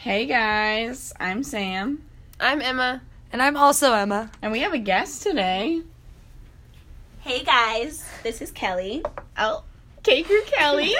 Hey guys, I'm Sam. I'm Emma. And I'm also Emma. And we have a guest today. Hey guys, this is Kelly. Oh, Caker Kelly.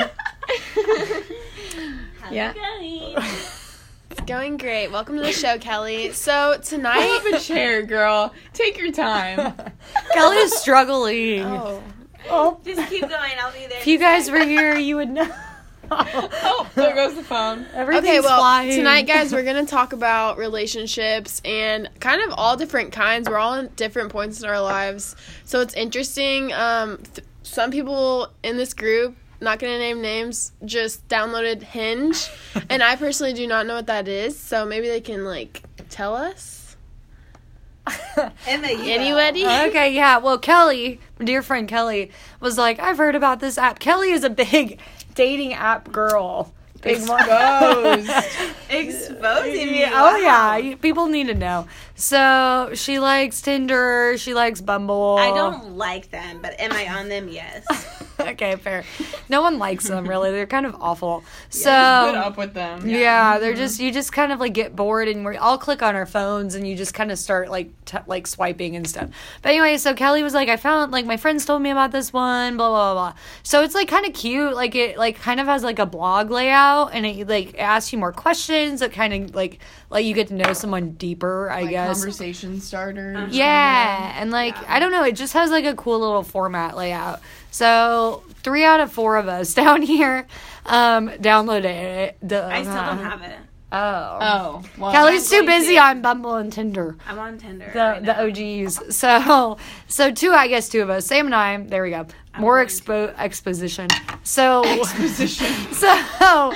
How's Yeah. it going? It's going great. Welcome to the show, Kelly. So Pull tonight... up a chair, girl. Take your time. Kelly is struggling. Oh. Just keep going. I'll be there. If you guys were here, you would know. Oh, there goes the phone. Everything's Okay, well, flying. tonight, guys, we're going to talk about relationships and kind of all different kinds. We're all in different points in our lives. So it's interesting. Some people in this group, not going to name names, just downloaded Hinge. And I personally do not know what that is. So maybe they can, tell us. Emma, you Anybody? Okay, yeah. Well, Kelly, my dear friend Kelly, was like, I've heard about this app. Kelly is a big dating app girl. Big one. Exposed. exposing me. Oh, yeah. People need to know. So, she likes Tinder. She likes Bumble. I don't like them, but am I on them? Yes. Okay, fair. No one likes them, really. They're kind of awful. Put So, up with them. yeah, they're just, you just kind of get bored and we all click on our phones and you just kind of start swiping and stuff. But anyway, so Kelly was like, I found, my friends told me about this one, blah, blah, blah. So it's kind of cute. It kind of has a blog layout and it asks you more questions. It kind of you get to know someone deeper, I guess. Conversation starters. Yeah, and I don't know, it just has a cool little format layout. So 3 out of 4 of us down here downloaded it. I still don't have it. Oh. Oh. Well, Kelly's too I'm going busy to. on Bumble and Tinder. I'm on Tinder. The OGs. So two of us, Sam and I, there we go. More going exposition. So Exposition. so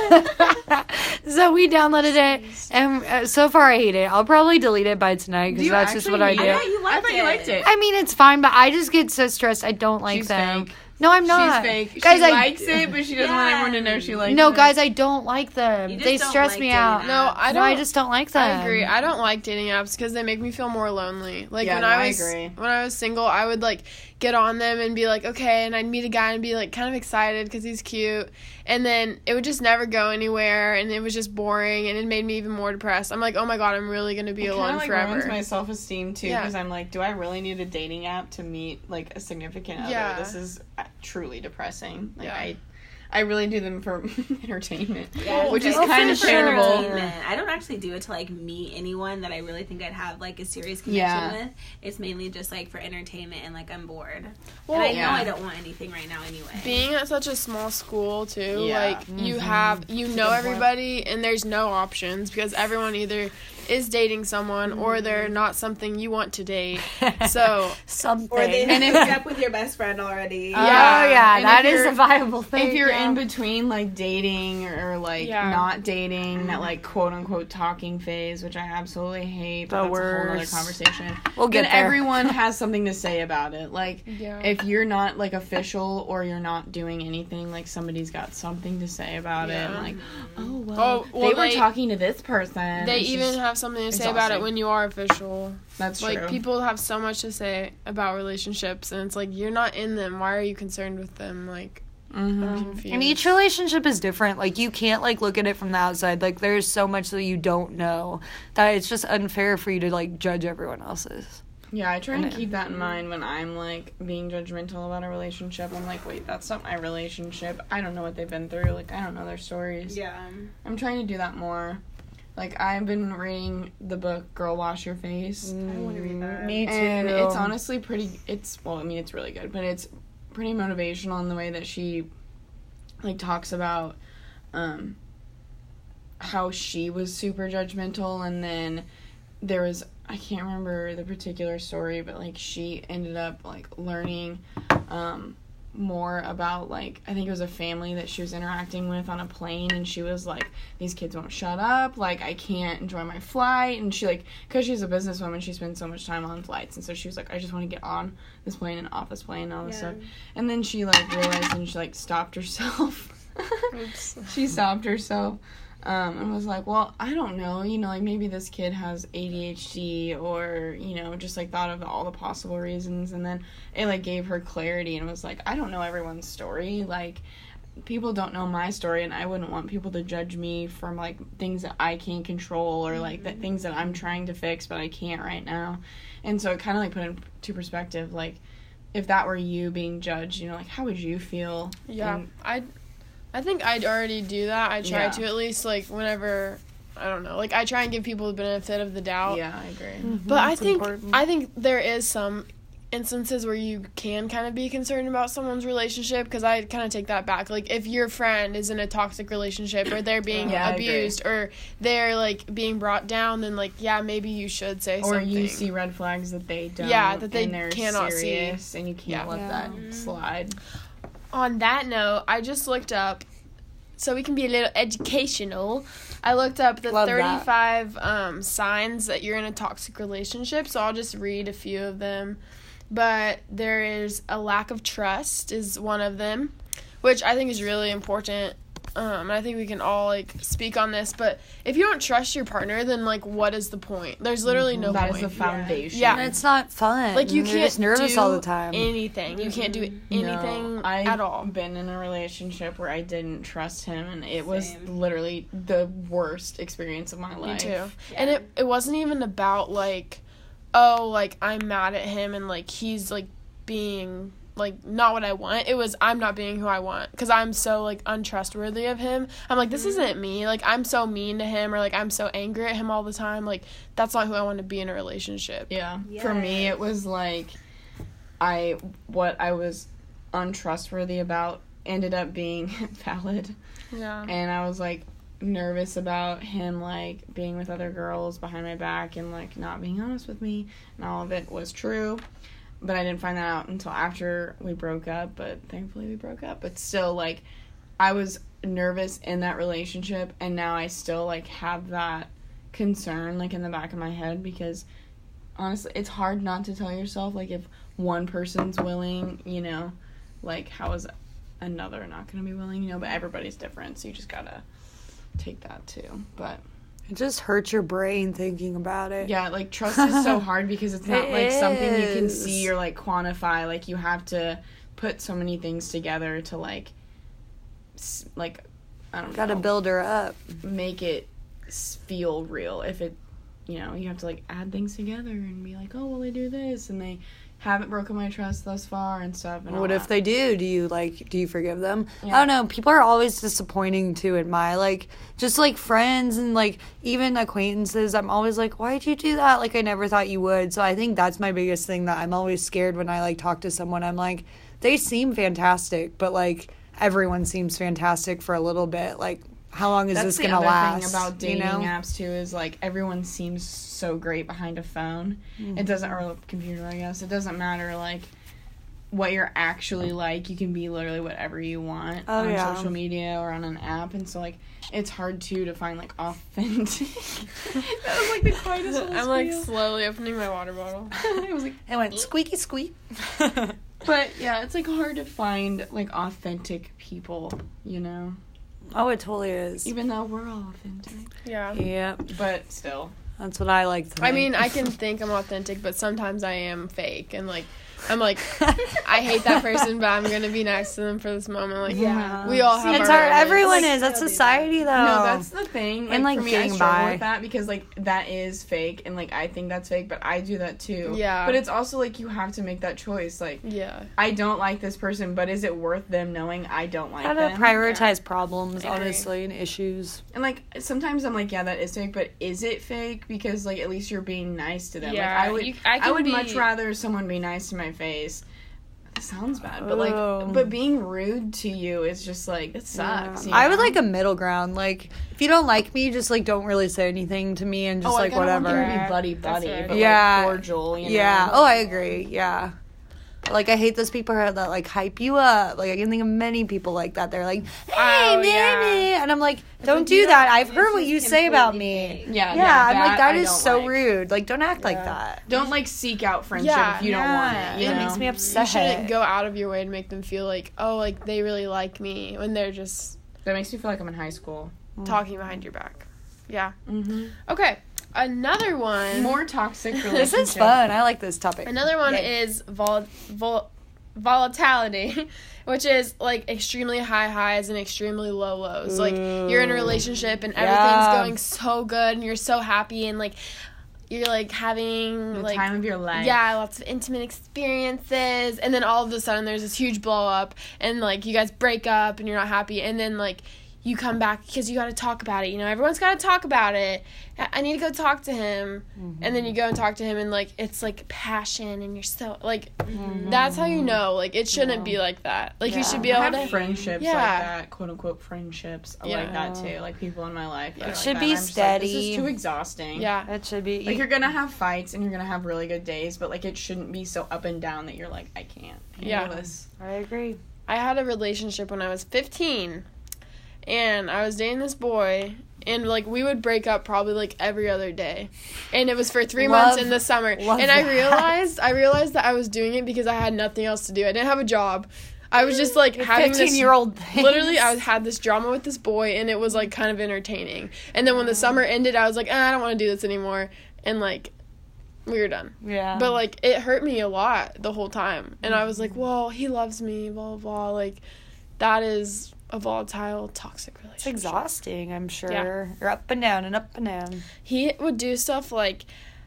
so we downloaded it, and so far I hate it. I'll probably delete it by tonight Do because you that's just what actually I hate do. I thought you I liked thought you liked it. I mean, it's fine, but I just get so stressed. I don't like She's them. fake. No, I'm not. She's fake. Guys, she I likes it, but she doesn't want everyone to know she likes it. No, guys, I don't like them. You just They don't stress like me dating out. apps. No, I No, don't. I just don't like them. I agree. I don't like dating apps because they make me feel more lonely. Yeah, When no, I I was agree. when I was single, I would get on them and be like, okay, and I'd meet a guy and be kind of excited because he's cute, and then it would just never go anywhere, and it was just boring, and it made me even more depressed. I'm like, oh my god, I'm really gonna be alone ruins forever. my self-esteem too, Yeah. because I'm like, do I really need a dating app to meet a significant other? Yeah. This is truly depressing. Yeah. I really do them for entertainment, Yeah, which is Oh, kind for of sure. terrible. entertainment. I don't actually do it to meet anyone that I really think I'd have a serious connection Yeah. with. It's mainly just for entertainment and I'm bored. Well, and I yeah. know I don't want anything right now anyway. Being at such a small school too, Yeah. you have know good point. everybody, and there's no options because everyone either is dating someone or they're not something you want to date. So Something. or they And if- hooked up with your best friend already. Oh, Yeah. yeah, And that if is you're- a viable thing. If you're yeah. in between dating or Yeah. not dating, that quote unquote talking phase, which I absolutely hate, but The that's a whole other worst. conversation. We'll get Then there. everyone has something to say about it. Yeah. If you're not official or you're not doing anything, somebody's got something to say about it. Yeah. And, oh well, Oh, well, they were they- talking to this person. they It's even just- have something to say about it exhausting. when you are official. That's true. People have so much to say about relationships, and it's you're not in them. Why are you concerned with them? Mhm. I'm confused. And each relationship is different. You can't look at it from the outside. There's so much that you don't know that it's just unfair for you to judge everyone else's. Yeah, I try I to know. keep that in mind when I'm being judgmental about a relationship. I'm like, wait, that's not my relationship. I don't know what they've been through. I don't know their stories. Yeah. I'm trying to do that more. I've been reading the book Girl Wash Your Face. I want to read that. Me too. And it's honestly it's really good, but it's pretty motivational in the way that she talks about how she was super judgmental, and then there was, I can't remember the particular story, but she ended up learning more about I think it was a family that she was interacting with on a plane, and she was these kids won't shut up, I can't enjoy my flight, and she because she's a businesswoman, she spends so much time on flights, and so she was I just want to get on this plane and off this plane and all this stuff. And then she realized, and she stopped herself. Oops. She stopped herself and was well, I don't know, maybe this kid has ADHD, or just thought of all the possible reasons, and then it gave her clarity and was I don't know everyone's story, people don't know my story, and I wouldn't want people to judge me from, like, things that I can't control or, like, the things that I'm trying to fix but I can't right now. And so it kind of, like, put into perspective, like, if that were you being judged, you know, like, how would you feel? Yeah, And, I think I'd already do that. I try Yeah. to, at least, like, whenever, I don't know, like, I try and give people the benefit of the doubt. yeah, I agree. But That's important. I think there is some instances where you can kind of be concerned about someone's relationship, because I kind of take that back. Like, if your friend is in a toxic relationship, or they're being Yeah, I agree. abused, or they're, like, being brought down, then, like, yeah, maybe you should say Or something. you see red flags that they don't. Yeah, that they and they're cannot see. serious, and you can't Yeah. let Yeah. that slide. On that note, I just looked up, so we can be a little educational, I looked up the Love that. 35 signs that you're in a toxic relationship, so I'll just read a few of them. But there is a lack of trust is one of them, which I think is really important. I think we can all, like, speak on this, but if you don't trust your partner, then, like, what is the point? There's literally no That point. is the foundation. Yeah. And it's not fun. Like, you You're can't just nervous do all the time. anything. You can't do anything No, I've at all. been in a relationship where I didn't trust him, and it was Same. literally the worst experience of my Me life. too. Yeah. And it wasn't even about, like, oh, like, I'm mad at him and, like, he's, like, being, like, not what I want. It was, I'm not being who I want, because I'm so, like, untrustworthy of him. I'm like, this isn't me. Like, I'm so mean to him, or, like, I'm so angry at him all the time. Like, that's not who I want to be in a relationship. Yeah. For me, it was like what I was untrustworthy about ended up being valid. Yeah. And I was, like, nervous about him, like, being with other girls behind my back and, like, not being honest with me. And all of it was true. But I didn't find that out until after we broke up. But thankfully we broke up. But still, like, I was nervous in that relationship. And now I still, like, have that concern, like, in the back of my head. Because, honestly, it's hard not to tell yourself, like, if one person's willing, you know, like, how is another not going to be willing, you know? But everybody's different. So you just gotta take that too. But It just hurts your brain thinking about it. yeah, like, trust is so hard because it's not like something you can is. see or, like, quantify. Like, you have to put so many things together to, like, I don't know, Gotta build her up. make it feel real. If it, you know, you have to, like, add things together and be like, oh, well, they do this and they haven't broken my trust thus far and stuff. And What all if that. they do? Do you forgive them? Yeah. I don't know. People are always disappointing too in my, like, just, like, friends and, like, even acquaintances. I'm always like, why'd you do that? Like, I never thought you would. So I think that's my biggest thing, that I'm always scared when I, like, talk to someone. I'm like, they seem fantastic, but, like, everyone seems fantastic for a little bit. Like, how long is That's this the gonna other last? thing about dating you know? apps too is, like, everyone seems so great behind a phone. It doesn't, or a computer, I guess. It doesn't matter, like, what you're actually like. You can be literally whatever you want Oh, on yeah. social media or on an app, and so, like, it's hard too to find, like, authentic. That was, like, the quietest little I'm, like, squeal. slowly opening my water bottle. It was like, It went squeaky squeak. but yeah, it's, like, hard to find, like, authentic people, you know, Oh, it totally is. even though we're all authentic, Yeah. Yeah, but still. that's what I like to think. I mean, I can think I'm authentic, but sometimes I am fake, and, like, I'm like, I hate that person, but I'm gonna be nice to them for this moment. Like, Yeah. we all have. it's our hard. moments. Everyone Like, is. That's still do society, though. No, that's the thing. Like, And, like, for me, I getting struggle by. with that because, like, that is fake, and, like, I think that's fake, but I do that too. Yeah. But it's also, like, you have to make that choice. Like, Yeah. I don't like this person, but is it worth them knowing I don't like Gotta them? prioritize problems, I agree. honestly, and issues. And, like, sometimes I'm like, yeah, that is fake, but is it fake? Because, like, at least you're being nice to them. Yeah, Like, I can would be- much rather someone be nice to my face. It sounds bad, but, Oh. like, but being rude to you is just, like, it sucks. you I would know? like a middle ground. Like, if you don't like me, just, like, don't really say anything to me and just, like, I don't whatever. want you to be buddy, That's right. but, Yeah. like, cordial, you know? Yeah. Oh, I agree. Yeah. Like, I hate those people that, like, hype you up. Like, I can think of many people like that. They're like, hey, Oh, yeah. baby. And I'm like, don't like, do you that. don't- I've it's heard what just you say about completely me. fake. Yeah, Yeah, I'm like, that I is don't so like. rude. Like, don't act like that. Don't, like, seek out friendship Yeah. if you don't want it. You It know? makes me You upset. shouldn't go out of your way to make them feel like, oh, like, they really like me, when they're just That makes me feel like I'm in high school. talking behind your back. Yeah. Mm-hmm. Okay. Another one. More toxic relationships. This is fun. I like this topic. Another one Yay. is volatility, which is like extremely high highs and extremely low lows. Like you're in a relationship and everything's going so good and you're so happy and like you're like having The like time of your life. yeah, lots of intimate experiences, and then all of a sudden there's this huge blow up and like you guys break up and you're not happy, and then like you come back because you got to talk about it. You know, everyone's got to talk about it. I need to go talk to him. And then you go and talk to him and, like, it's, like, passion and you're so, like, that's how you know. Like, it shouldn't be like that. Like, you should be able I have to. friendships Yeah. like that, quote-unquote friendships Yeah. like that, too. Like, people in my life. Yeah. It It should like be that. I'm just like, this steady. is too exhausting. Yeah. It should be. Like, you're gonna have fights and you're gonna have really good days, but, like, it shouldn't be so up and down that you're like, I can't handle this. I agree. I had a relationship when I was 15, and I was dating this boy, and, like, we would break up probably, like, every other day. And it was for 3 months in the summer. love And that. I realized that I was doing it because I had nothing else to do. I didn't have a job. I was just, like, having this 15-year-old things. literally, I had this drama with this boy, and it was, like, kind of entertaining. And then when the summer ended, I was like, I don't want to do this anymore. And, like, we were done. Yeah. But, like, it hurt me a lot the whole time. And I was like, well, he loves me, blah, blah, blah. Like, that is a volatile, toxic relationship. It's exhausting, I'm sure. Yeah. You're up and down and up and down. He would do stuff like,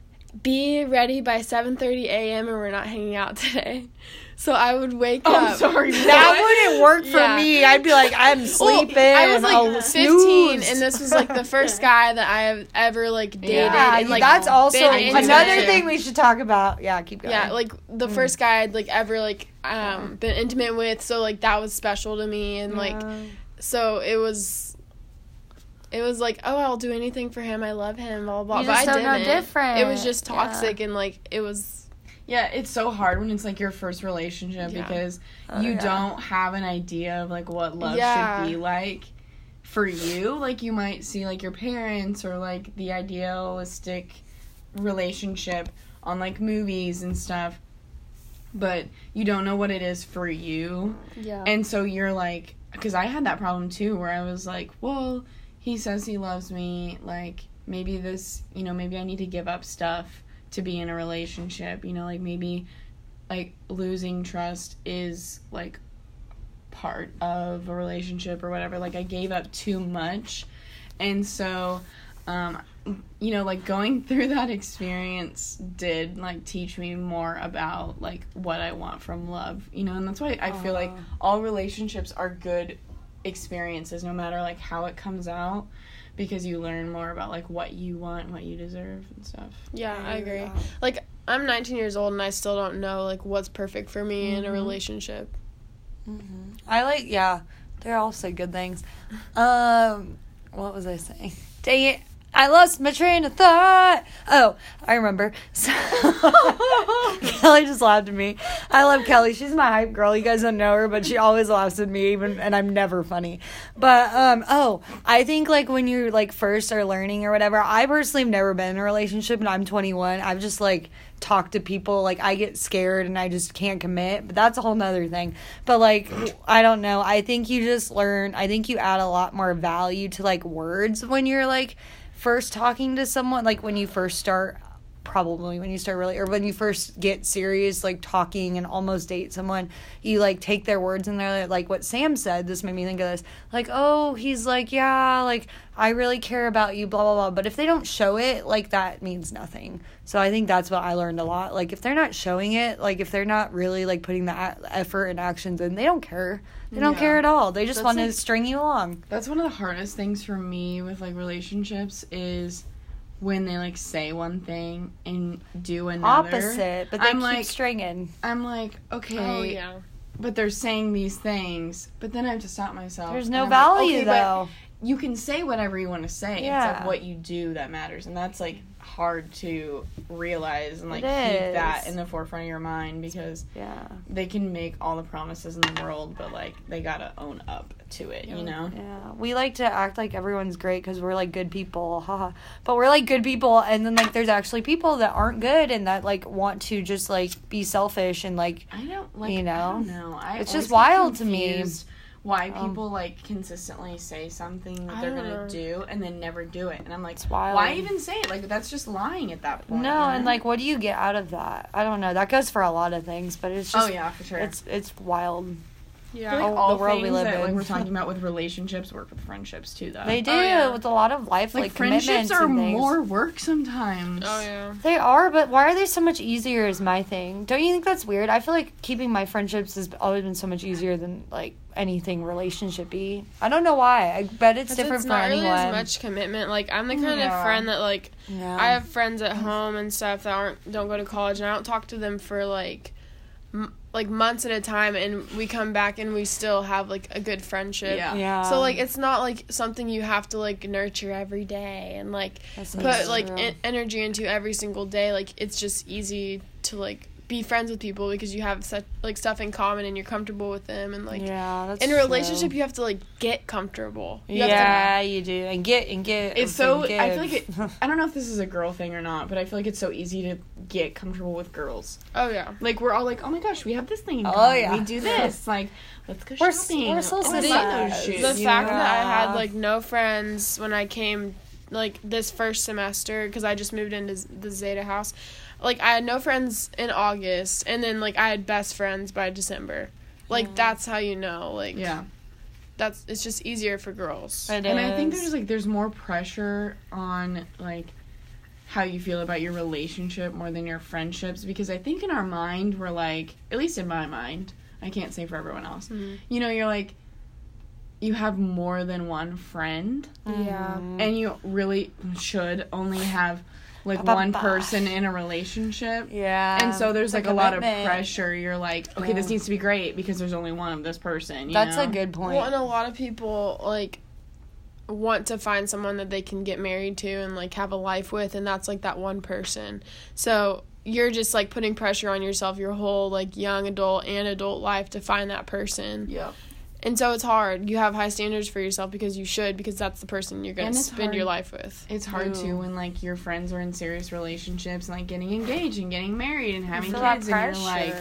be ready by 7:30 a.m. and we're not hanging out today. So I would wake up. I'm sorry. That wouldn't work for Yeah. me. I'd be like, I'm sleeping. I was I'll like 15, snooze. and this was like the first guy that I have ever like dated. yeah, and, like, that's also been into another it. thing we should talk about. Yeah, keep going. Yeah, like the first guy I'd like ever like been intimate with. So like that was special to me, and like so it was like, oh, I'll do anything for him. I love him. Blah blah. You But just I don't know didn't. different. It was just Yeah. toxic, and like it was. Yeah, it's so hard when it's like your first relationship Yeah. because you yeah. don't have an idea of like what love Yeah. should be like for you. Like you might see like your parents or like the idealistic relationship on like movies and stuff, but you don't know what it is for you. Yeah. And so you're like, because I had that problem too where I was like, well, he says he loves me, like maybe this, you know, maybe I need to give up stuff to be in a relationship, you know, like maybe like losing trust is like part of a relationship or whatever. Like I gave up too much. And so you know, like going through that experience did like teach me more about like what I want from love, you know, and that's why I feel like all relationships are good experiences no matter like how it comes out, because you learn more about like what you want and what you deserve and stuff. Yeah, I agree. Like, I'm 19 years old and I still don't know, like, what's perfect for me in a relationship. I like, yeah, they're also good things. What was I saying? Dang it. I lost my train of thought. Oh, I remember. So, Kelly just laughed at me. I love Kelly. She's my hype girl. You guys don't know her, but she always laughs at me, and I'm never funny. But, I think, like, when you, like, first are learning or whatever, I personally have never been in a relationship, and I'm 21. I've just, like, talked to people. Like, I get scared, and I just can't commit, but that's a whole nother thing. But, like, I don't know. I think you just learn. I think you add a lot more value to, like, words when you're, like, first talking to someone, like when you first start, probably when you start really, or when you first get serious, like talking and almost date someone, you like take their words and they're like what Sam said, this made me think of this, like, oh, he's like, yeah, like I really care about you, blah blah blah. But if they don't show it, like that means nothing. So I think that's what I learned a lot. Like if they're not showing it, like if they're not really like putting the effort and actions in, they don't care. They don't care at all. They just want to string you along. That's one of the hardest things for me with like relationships is when they like say one thing and do another. Opposite, but they I'm keep like, stringing. I'm like, okay, Oh, yeah. but they're saying these things, but then I have to stop myself. There's and no I'm like, value okay, but though. you can say whatever you want to say. Yeah. It's like what you do that matters, and that's like hard to realize and like It keep is. that in the forefront of your mind, because Yeah. they can make all the promises in the world, but like they gotta own up to it, you know? Yeah, we like to act like everyone's great because we're like good people, haha. But we're like good people, and then like there's actually people that aren't good and that like want to just like be selfish and like I don't like. You know? I don't know. It's always just get wild to me. confused why people like consistently say something that they're gonna do and then never do it. And I'm like, why even say it? Like, that's just lying at that point. No, and like, what do you get out of that? I don't know. That goes for a lot of things, but it's just for sure. It's wild. Yeah, like all the world we live in. Like we're talking about with relationships, work with friendships too, though. They do with a lot of life, like commitments. Friendships are more work sometimes. Oh yeah, they are. But why are they so much easier? Is my thing. Don't you think that's weird? I feel like keeping my friendships has always been so much easier than like anything relationship-y. I don't know why. I bet it's different for anyone. It's not really as much commitment. Like I'm the kind of friend that like I have friends at home and stuff that don't go to college, and I don't talk to them for like months at a time, and we come back and we still have like a good friendship. Yeah. So like it's not like something you have to like nurture every day and like put like energy into every single day. Like it's just easy to like be friends with people because you have such like stuff in common and you're comfortable with them, and like that's in a relationship you have to like get comfortable. You do, and get it's so give. I feel like I don't know if this is a girl thing or not, but I feel like it's so easy to get comfortable with girls. Oh yeah, like we're all like, oh my gosh, we have this thing in common. We do this, like let's go shopping. We're so those shoes, the fact that I had like no friends when I came like this first semester because I just moved into the Zeta house. Like, I had no friends in August, and then, like, I had best friends by December. Like, that's how you know, like... Yeah. It's just easier for girls. And I think there's more pressure on, like, how you feel about your relationship more than your friendships, because I think in our mind, we're, like... At least in my mind. I can't say for everyone else. Mm-hmm. You know, you're, like... You have more than one friend. Yeah. And you really should only have... like one person in a relationship. Yeah. And so there's like a lot of pressure. You're like, okay, this needs to be great because there's only one of this person. That's a good point. Well, and a lot of people like want to find someone that they can get married to and like have a life with, and that's like that one person. So you're just like putting pressure on yourself your whole like young adult and adult life to find that person. Yeah. And so it's hard. You have high standards for yourself because that's the person you're going to spend your life with. It's hard, too, when, like, your friends are in serious relationships and, like, getting engaged and getting married and having kids. And you're like,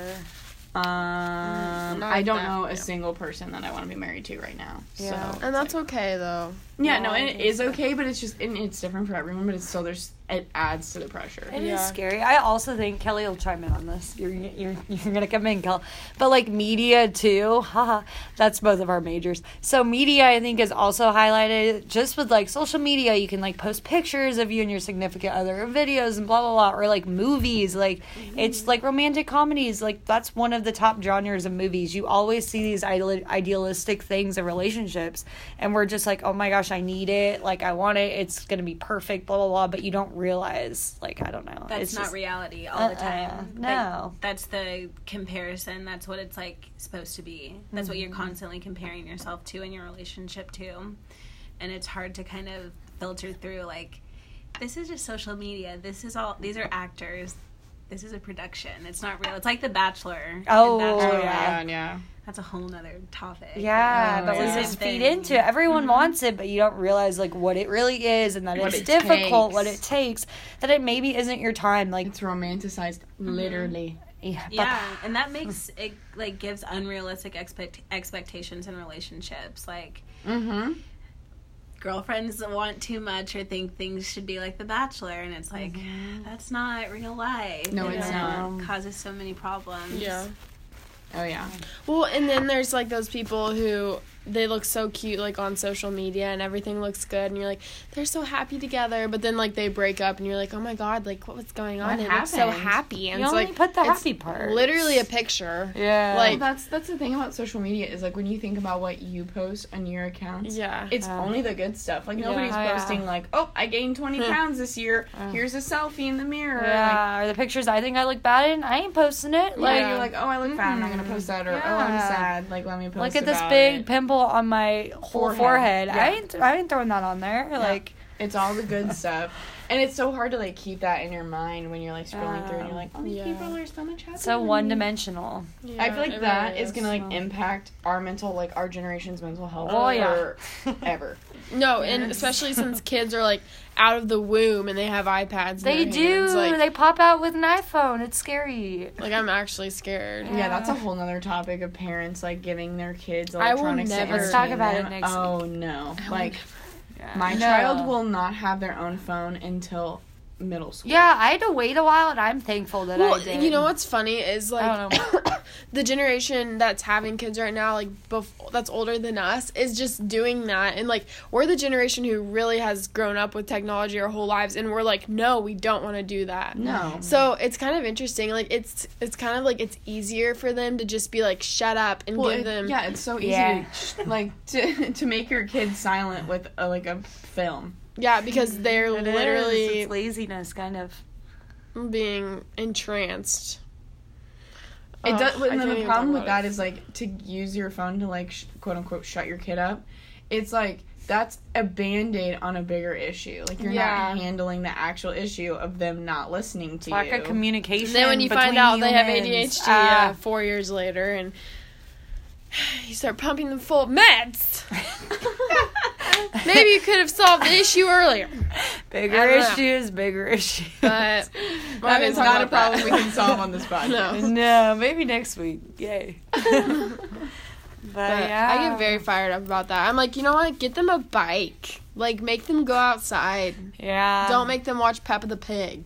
I don't know a single person that I want to be married to right now. Yeah. So, and that's like, okay, though. Yeah, no, and it is okay, but it's just, it's different for everyone, but it's still, it adds to the pressure. It is scary. I also think, Kelly will chime in on this. You're gonna come in, Kel. But, like, media, too. Haha. That's both of our majors. So, media, I think, is also highlighted. Just with, like, social media, you can, like, post pictures of you and your significant other, or videos and blah, blah, blah. Or, like, movies. Like, it's, like, romantic comedies. Like, that's one of the top genres of movies. You always see these idealistic things in relationships. And we're just like, oh, my gosh, I need it. Like, I want it. It's gonna be perfect, blah, blah, blah. But you don't realize, like, I don't know. That's not reality all the time. No. That's the comparison. That's what it's, like, supposed to be. That's what you're constantly comparing yourself to in your relationship, too. And it's hard to kind of filter through, like, this is just social media. These are actors. This is a production. It's not real. It's like The Bachelor. Oh, yeah. That's a whole nother topic. Yeah, but we just feed into it. Everyone wants it, but you don't realize, like, what it really is, and that it's difficult, what it takes, that it maybe isn't your time. Like, it's romanticized, literally. Yeah, and that makes it, like, gives unrealistic expectations in relationships. Like, girlfriends want too much or think things should be like The Bachelor, and it's like, that's not real life. No, it's not. It causes so many problems. Yeah. Oh, yeah. Well, and then there's, like, those people who, they look so cute, like, on social media, and everything looks good, and you're like, they're so happy together, but then, like, they break up, and you're like, oh, my God, like, what's going on? They look so happy. And you it's only like, put the happy part. Literally a picture. Yeah. Like, well, that's the thing about social media, is, like, when you think about what you post on your accounts, it's only the good stuff. Like, nobody's posting, like, oh, I gained 20 pounds this year. Here's a selfie in the mirror. Yeah, like, or the pictures I think I look bad in, I ain't posting it. Like, you're like, oh, I look fat, I'm not going to post that, or, oh, I'm sad, like, let me post look at this big pimple on my whole forehead. Yeah. I ain't throwing that on there. Yeah. Like, It's all the good stuff. And it's so hard to, like, keep that in your mind when you're, like, scrolling through and you're like, oh, these people are so much happier. So one-dimensional. I feel like that is going to, like, impact our our generation's mental health forever. No, and especially since kids are, like, out of the womb and they have iPads in their hands. Like, they pop out with an iPhone. It's scary. Like, I'm actually scared. Yeah, that's a whole nother topic of parents, like, giving their kids electronics. Let's talk about it next week. Oh, no. My child will not have their own phone until middle school. Yeah, I had to wait a while, and I'm thankful that I did. You know what's funny is, like, the generation that's having kids right now, like, that's older than us, is just doing that. And, like, we're the generation who really has grown up with technology our whole lives, and we're like, no, we don't want to do that. No. So it's kind of interesting. Like, it's kind of like it's easier for them to just be like, shut up and give them. Yeah, it's so easy to make your kids silent with a film. Yeah, because they're literally it's laziness, kind of being entranced. It does. And then the problem with that is, like, to use your phone to, like, quote unquote shut your kid up. It's like that's a Band-Aid on a bigger issue. Like, you're not handling the actual issue of them not listening to you. Lack of communication. And then when you find out they have ADHD 4 years later, and you start pumping them full of meds. Maybe you could have solved the issue earlier. Bigger issues. But that is not a problem we can solve on this podcast. No, maybe next week. Yay. But yeah. I get very fired up about that. I'm like, you know what? Get them a bike. Like, make them go outside. Yeah. Don't make them watch Peppa the Pig.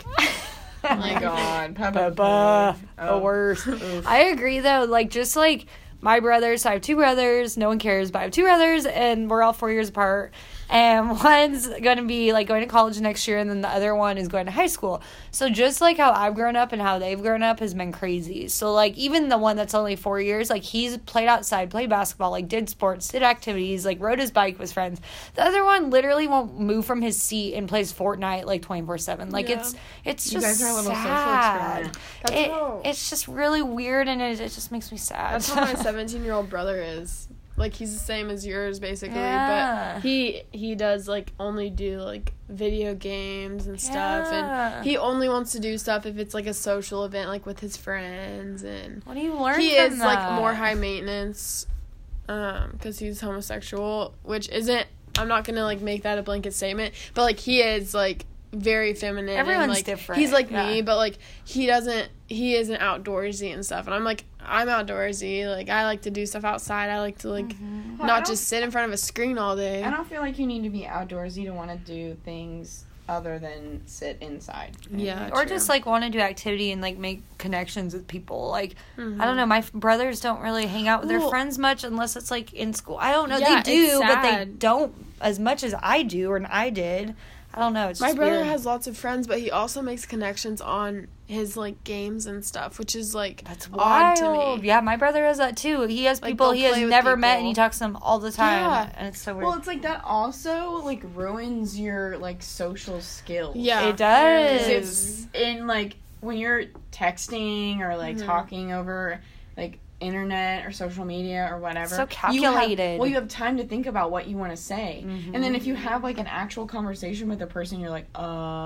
Oh my God. Peppa. The worst. I agree, though. Like, just like my brothers, I have two brothers. No one cares, but I have two brothers, and we're all 4 years apart. And one's going to be, like, going to college next year, and then the other one is going to high school. So just, like, how I've grown up and how they've grown up has been crazy. So, like, even the one that's only 4 years, like, he's played outside, played basketball, like, did sports, did activities, like, rode his bike with friends. The other one literally won't move from his seat and plays Fortnite, like, 24/7. Like, it's just you guys are a little sad. social experiment. It's just really weird, and it just makes me sad. That's how my 17-year-old brother is. Like, he's the same as yours, basically. Yeah. But he does, like, only do, like, video games and stuff. And he only wants to do stuff if it's, like, a social event, like, with his friends. And what do you learn he from is, that? like, more high maintenance because he's homosexual, which isn't... I'm not going to, like, make that a blanket statement. But, like, he is, like... very feminine. Everyone's and, like, different. He's like me, but like he isn't outdoorsy and stuff. And I'm like, I'm outdoorsy. Like, I like to do stuff outside. I like to like not just sit in front of a screen all day. I don't feel like you need to be outdoorsy to want to do things other than sit inside. Yeah, or true. just like want to do activity and like make connections with people. Like I don't know, my brothers don't really hang out with their friends much unless it's like in school. I don't know, Yeah, they do, it's but they sad. don't as much as I do or I did. I don't know. It's My just brother weird. has lots of friends, but he also makes connections on his like games and stuff, which is like That's odd wild. to me. Yeah, my brother has that too. He has Like, people they'll he has play with never met, people. and he talks to them all the time. Yeah. And it's so weird. Well, it's like that also like ruins your like social skills. Yeah, it does. 'Cause it's in like when you're texting or like talking over like internet or social media or whatever. So calculated. You have time to think about what you want to say. And then if you have like an actual conversation with a person, you're like,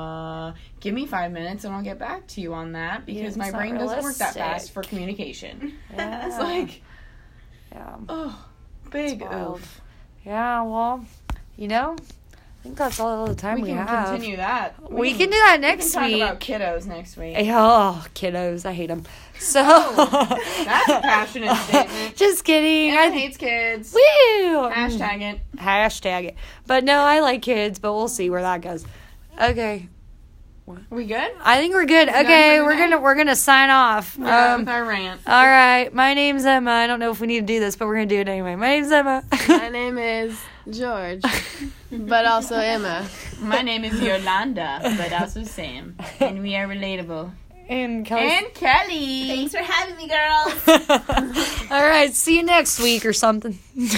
give me 5 minutes and I'll get back to you on that because it's my not brain doesn't work that realistic. fast for communication. Yeah. It's like, Yeah. oh, big wild. oof. Yeah, well, you know, I think that's all the time we We can have. continue that. We can do that next we can week. talk about kiddos next week. Oh, kiddos, I hate them. So That's a passionate statement. just kidding. Aaron hates kids. Woo! Hashtag it. Hashtag it. But no, I like kids, but we'll see where that goes. Okay. We good? I think we're good. done Okay, for today? we're gonna sign off. With our rant. All right. My name's Emma. I don't know if we need to do this, but we're gonna do it anyway. My name's Emma. My name is George, but also Emma. My name is Yolanda, but also Sam. And we are relatable. And Kelly. And Kelly. Thanks for having me, girls. All right. See you next week or something.